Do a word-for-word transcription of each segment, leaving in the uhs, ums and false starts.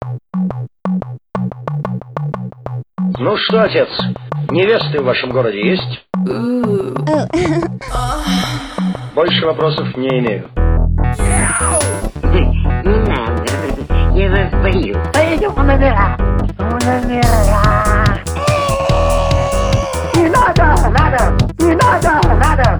Ну что, отец, невесты в вашем городе есть? Больше вопросов не имею. Не надо, я вас боюсь. Пойдем в номера. В номера. Не надо, надо, не надо, надо.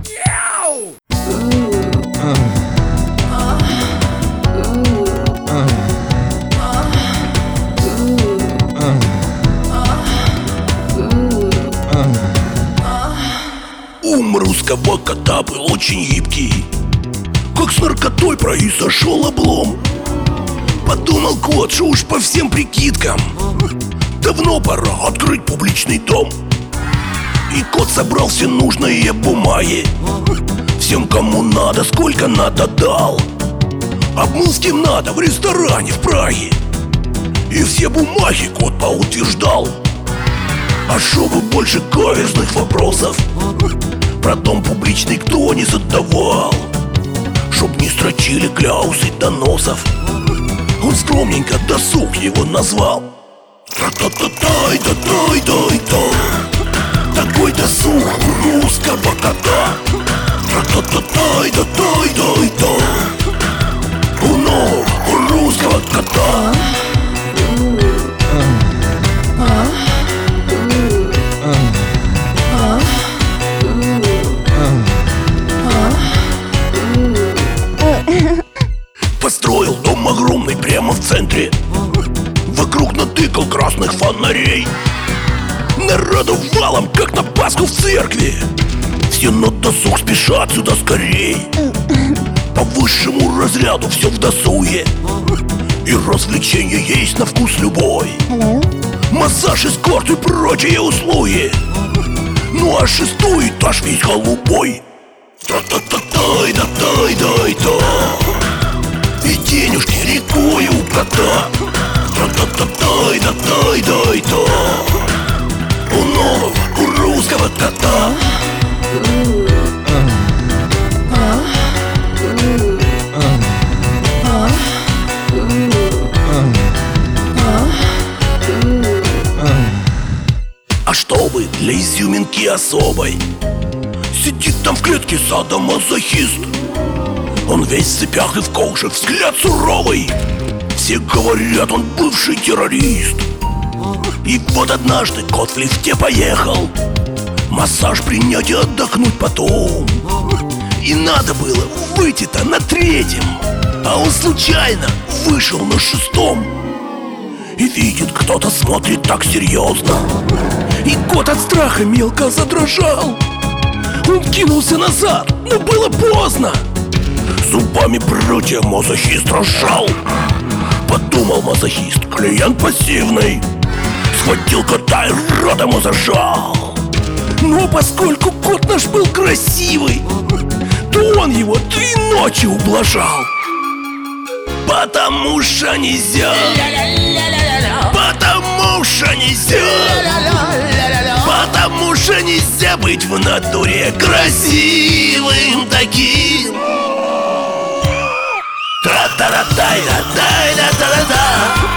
Ум русского кота был очень гибкий, как с наркотой произошел облом. Подумал кот, что уж по всем прикидкам давно пора открыть публичный дом. И кот собрал все нужные бумаги, всем, кому надо, сколько надо дал. Обмыл с кем надо в ресторане в Праге, и все бумаги кот поутверждал. А чтобы больше каверзных вопросов про дом публичный кто не задавал, чтоб не строчили кляусы доносов, он скромненько досуг его назвал. Тра-та-та-тай-та-тай-тай-та. Такой досуг у русского кота. Тра-та-та-тай-та-тай-тай-та. У ног у русского кота. Построил дом огромный прямо в центре, вокруг натыкал красных фонарей. Народу валом, как на Пасху в церкви. Все на досуг спешат сюда скорей. По высшему разряду все в досуге, и развлечения есть на вкус любой. Массаж, эскорт и прочие услуги. Ну а шестой этаж весь голубой. Та-та-та-тай-да-тай-дай-та. И денежки рекой у кота. Та-та-та-тай-да-тай-дай-та. У нового, у русского кота. А чтобы для изюминки особой сидит там в клетке садомазохист. Он весь в цепях и в коже, взгляд суровый. Все говорят, он бывший террорист. И вот однажды кот в лифте поехал массаж принять и отдохнуть потом. И надо было выйти-то на третьем, а он случайно вышел на шестом. И видит, кто-то смотрит так серьезно, и кот от страха мелко задрожал. Он кинулся назад, но было поздно. Зубами прутья мазохист разжал. Подумал мазохист, клиент пассивный. Схватил кота и рот ему зажал. Но поскольку кот наш был красивый, то он его три ночи ублажал. Потому что нельзя, потому что нельзя, потому что нельзя быть в натуре красивым таким. Тра-та-ра-тай-да-тай-да-та-да-та.